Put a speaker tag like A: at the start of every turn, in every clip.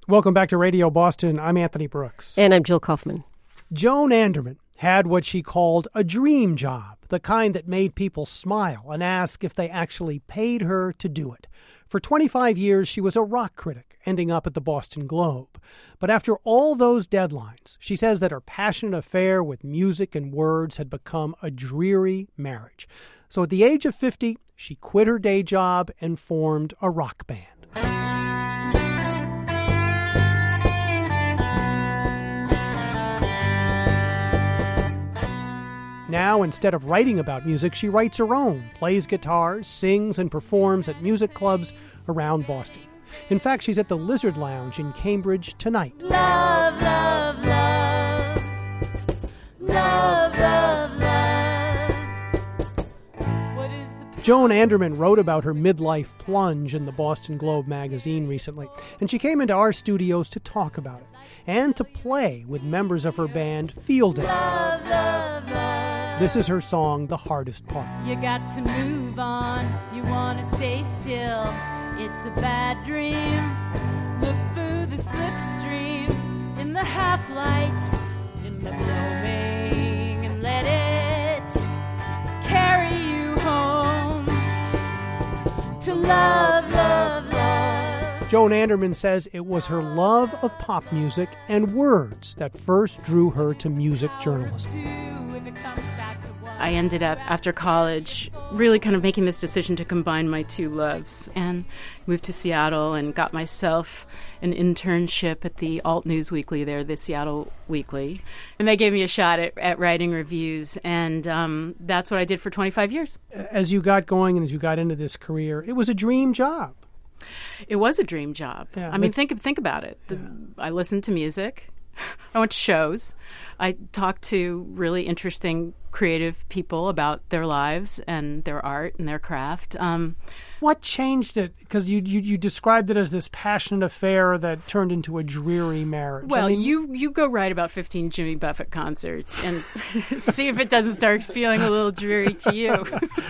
A: Welcome back to Radio Boston. I'm Anthony Brooks.
B: And I'm Jill Kaufman.
A: Joan Anderman had what she called a dream job, the kind that made people smile and ask if they actually paid her to do it. For 25 years, she was a rock critic, ending up at the Boston Globe. But after all those deadlines, she says that her passionate affair with music and words had become a dreary marriage. So at the age of 50, she quit her day job and formed a rock band. Now, instead of writing about music, she writes her own, plays guitar, sings, and performs at music clubs around Boston. In fact, she's at the Lizard Lounge in Cambridge tonight.
C: Love, love, love. Love, love, love. What is the...
A: Joan Anderman wrote about her midlife plunge in the Boston Globe magazine recently, and she came into our studios to talk about it and to play with members of her band Field Day.
C: Love, love, love.
A: This is her song, The Hardest Part.
C: You got to move on, you want to stay still. It's a bad dream. Look through the slipstream, in the half-light, in the gloaming, and let it carry you home to love, love, love.
A: Joan Anderman says it was her love of pop music and words that first drew her to music journalism.
D: I ended up, after college, really kind of making this decision to combine my two loves and moved to Seattle and got myself an internship at the Alt News Weekly there, the Seattle Weekly. And they gave me a shot at writing reviews, and that's what I did for 25 years.
A: As you got going and as you got into this career, it was a dream job.
D: It was a dream job.
A: Yeah,
D: I mean, think about it. I listened to music. I went to shows. I talked to really interesting, creative people about their lives and their art and their craft.
A: What changed it? Because you described it as this passionate affair that turned into a dreary marriage.
D: Well, you go write about 15 Jimmy Buffett concerts and see if it doesn't start feeling a little dreary to you.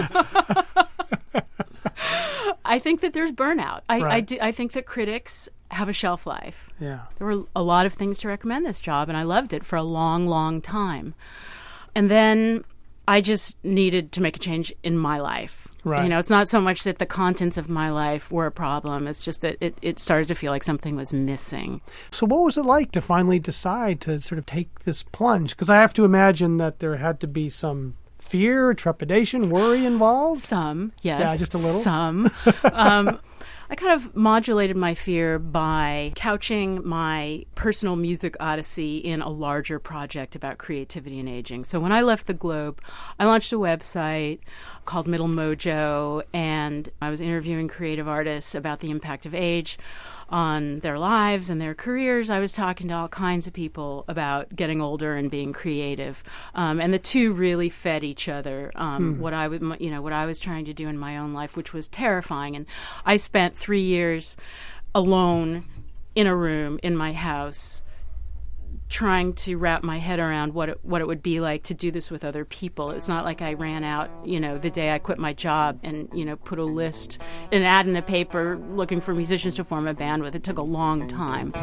D: I think that there's burnout. I think that critics have a shelf life.
A: Yeah.
D: There were a lot of things to recommend this job, and I loved it for a long, long time. And then I just needed to make a change in my life.
A: Right.
D: You know, it's not so much that the contents of my life were a problem. It's just that it started to feel like something was missing.
A: So what was it like to finally decide to sort of take this plunge? Because I have to imagine that there had to be some fear, trepidation, worry involved?
D: Some, yes.
A: Yeah, just a little?
D: Some. I kind of modulated my fear by couching my personal music odyssey in a larger project about creativity and aging. So when I left the Globe, I launched a website called Middle Mojo, and I was interviewing creative artists about the impact of age on their lives and their careers. I was talking to all kinds of people about getting older and being creative, and the two really fed each other. What I was trying to do in my own life, which was terrifying, and I spent 3 years alone in a room in my house, trying to wrap my head around what it would be like to do this with other people. It's not like I ran out, the day I quit my job and, put an ad in the paper looking for musicians to form a band with. It took a long time.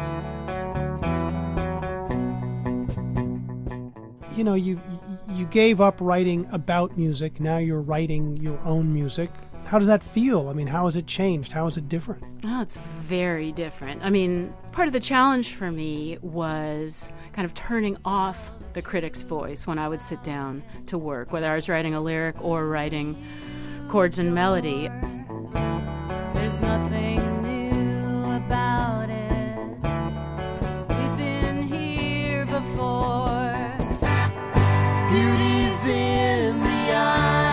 A: You gave up writing about music. Now you're writing your own music. How does that feel? I mean, how has it changed? How is it different?
D: Oh, it's very different. I mean, part of the challenge for me was kind of turning off the critic's voice when I would sit down to work, whether I was writing a lyric or writing chords and melody.
C: There's nothing new about it. We've been here before. Beauty's in the eye.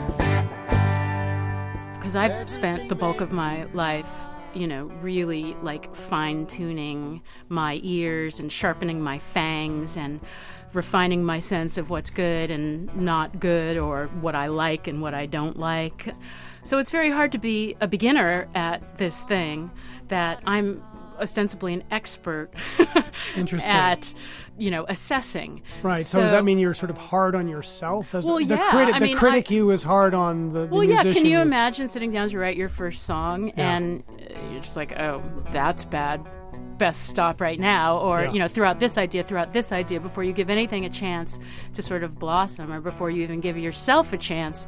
D: Because I've spent the bulk of my life, really like fine-tuning my ears and sharpening my fangs and refining my sense of what's good and not good, or what I like and what I don't like. So it's very hard to be a beginner at this thing that I'm ostensibly an expert at, assessing.
A: Right. So does that mean you're sort of hard on yourself?
D: Well,
A: the critic you is hard on the musician.
D: Can you imagine sitting down to write your first song and you're just like, oh, that's bad. best stop right now, or
A: Yeah.
D: throw out this idea before you give anything a chance to sort of blossom, or before you even give yourself a chance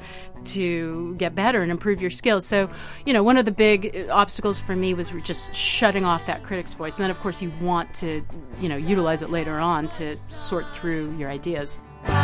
D: to get better and improve your skills. So one of the big obstacles for me was just shutting off that critic's voice. And then of course you want to utilize it later on to sort through your ideas.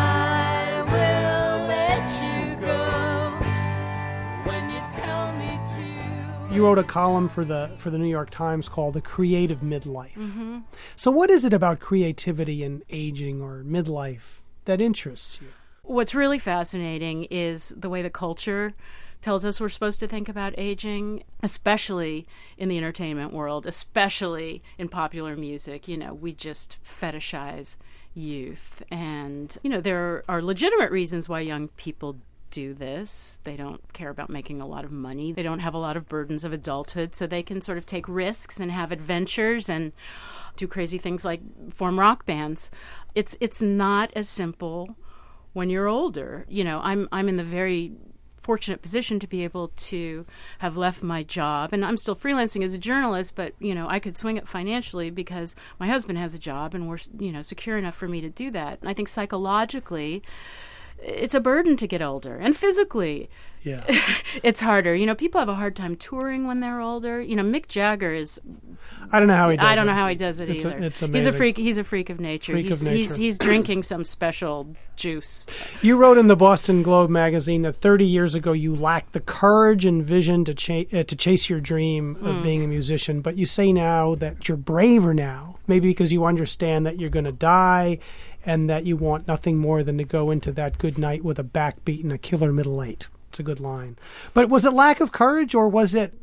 C: I will let you go when you tell me to.
A: You wrote a column for the New York Times called "The Creative Midlife."
D: Mm-hmm.
A: So what is it about creativity and aging or midlife that interests you?
D: What's really fascinating is the way the culture tells us we're supposed to think about aging, especially in the entertainment world, especially in popular music. We just fetishize youth. And, there are legitimate reasons why young people do this. They don't care about making a lot of money. They don't have a lot of burdens of adulthood, so they can sort of take risks and have adventures and do crazy things like form rock bands. It's not as simple when you're older. I'm in the very fortunate position to be able to have left my job, and I'm still freelancing as a journalist, but I could swing it financially because my husband has a job and we're secure enough for me to do that. And I think psychologically it's a burden to get older, and physically
A: Yeah.
D: it's harder. People have a hard time touring when they're older. Mick Jagger is
A: I don't know how he does it.
D: I don't know how he does it either.
A: It's amazing.
D: He's a freak of nature.
A: Freak of nature.
D: He's drinking some special juice.
A: You wrote in the Boston Globe magazine that 30 years ago you lacked the courage and vision to chase your dream of being a musician, but you say now that you're braver now, maybe because you understand that you're going to die and that you want nothing more than to go into that good night with a backbeat and a killer middle eight. It's a good line. But was it lack of courage, or was it,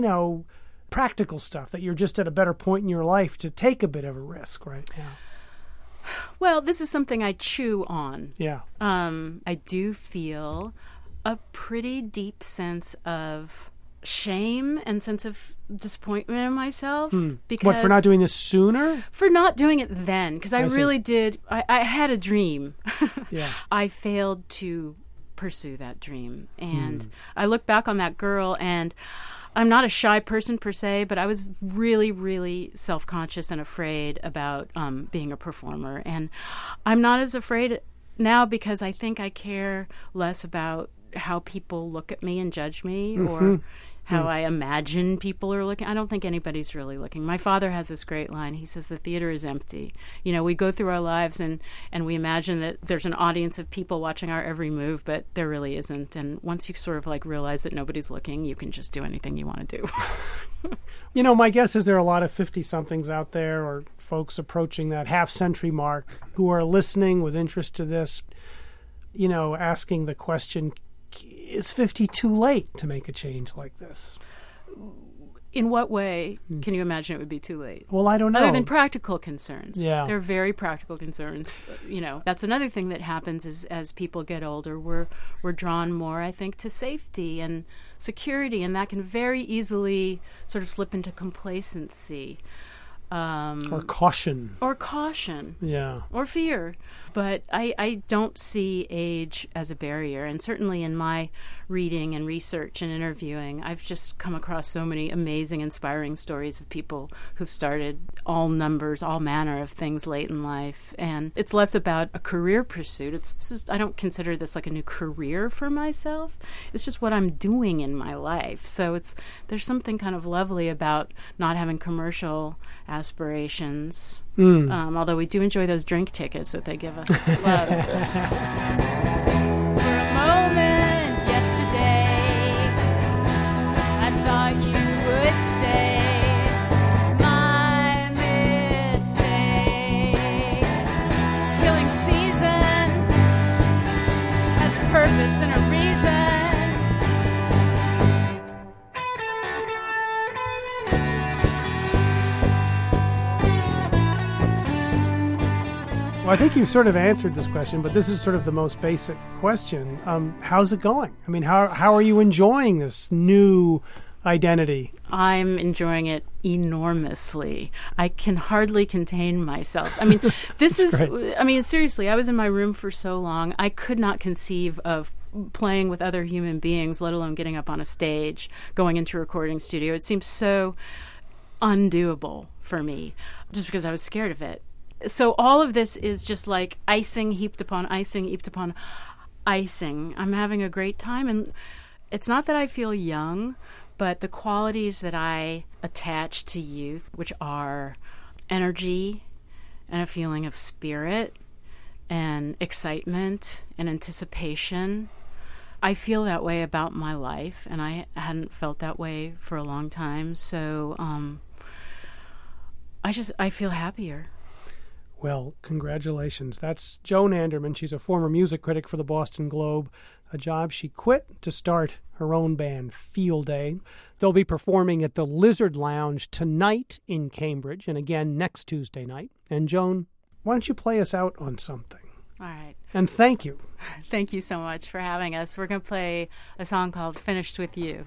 A: practical stuff, that you're just at a better point in your life to take a bit of a risk right now?
D: Well, this is something I chew on.
A: Yeah.
D: I do feel a pretty deep sense of shame and sense of disappointment in myself. Because
A: What, for not doing this sooner?
D: For not doing it then, because I
A: I see.
D: really did. I had a dream.
A: Yeah.
D: I failed to pursue that dream. And I look back on that girl, and I'm not a shy person per se, but I was really, really self-conscious and afraid about being a performer. And I'm not as afraid now because I think I care less about how people look at me and judge me, or how I imagine people are looking. I don't think anybody's really looking. My father has this great line. He says, the theater is empty. We go through our lives and we imagine that there's an audience of people watching our every move, but there really isn't. And once you sort of realize that nobody's looking, you can just do anything you want to do.
A: My guess is there are a lot of 50-somethings out there, or folks approaching that half-century mark, who are listening with interest to this, asking the question, is 50 too late to make a change like this?
D: In what way can you imagine it would be too late?
A: Well, I don't know.
D: Other than practical concerns.
A: Yeah.
D: They're very practical concerns. That's another thing that happens is as people get older, we're drawn more, I think, to safety and security, and that can very easily sort of slip into complacency.
A: Or caution.
D: Or caution.
A: Yeah.
D: Or fear. But I don't see age as a barrier. And certainly in my reading and research and interviewing, I've just come across so many amazing, inspiring stories of people who've started all manner of things late in life. And it's less about a career pursuit. It's just, I don't consider this like a new career for myself. It's just what I'm doing in my life. So there's something kind of lovely about not having commercial aspirations. Although we do enjoy those drink tickets that they give us at the clubs.
C: For a moment yesterday, I thought you would stay. My mistake. Killing season has a purpose and a reason.
A: Well, I think you sort of answered this question, but this is sort of the most basic question. How's it going? I mean, how are you enjoying this new identity?
D: I'm enjoying it enormously. I can hardly contain myself. I mean, seriously, I was in my room for so long. I could not conceive of playing with other human beings, let alone getting up on a stage, going into a recording studio. It seems so undoable for me, just because I was scared of it. So all of this is just like icing heaped upon icing heaped upon icing. I'm having a great time, and it's not that I feel young, but the qualities that I attach to youth, which are energy and a feeling of spirit and excitement and anticipation, I feel that way about my life, and I hadn't felt that way for a long time. So I feel happier.
A: Well, congratulations. That's Joan Anderman. She's a former music critic for the Boston Globe, a job she quit to start her own band, Field Day. They'll be performing at the Lizard Lounge tonight in Cambridge and again next Tuesday night. And Joan, why don't you play us out on something?
D: All right.
A: And thank you.
D: Thank you so much for having us. We're going to play a song called Finished With You.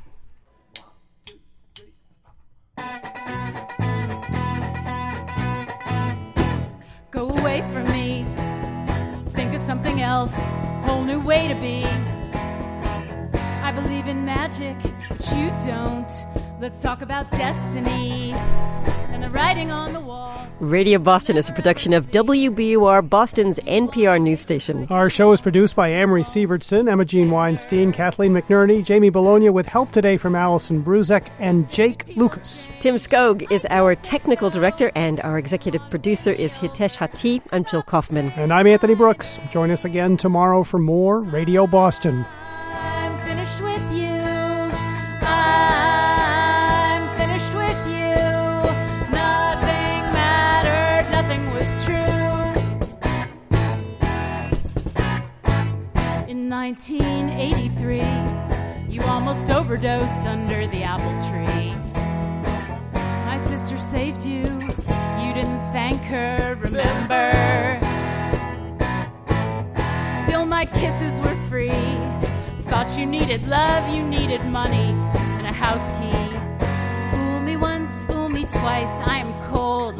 D: Go away from me, think of something else, whole new way to be. I believe in magic, but you don't. Let's talk about destiny and the writing on the wall.
B: Radio Boston is a production of WBUR, Boston's NPR news station.
A: Our show is produced by Amory Sievertson, Emma Jean Weinstein, Kathleen McNerney, Jamie Bologna, with help today from Allison Bruzek and Jake Lucas.
B: Tim Skog is our technical director, and our executive producer is Hitesh Hati. I'm Jill Kaufman.
A: And I'm Anthony Brooks. Join us again tomorrow for more Radio Boston.
C: I'm finished with you. I'm finished with you. Nothing mattered, nothing was true. In 1983, you almost overdosed under the apple tree. My sister saved you. You didn't thank her, remember? Still, my kisses were free. Thought you needed love, you needed money, and a house key. Fool me once, fool me twice, I am cold.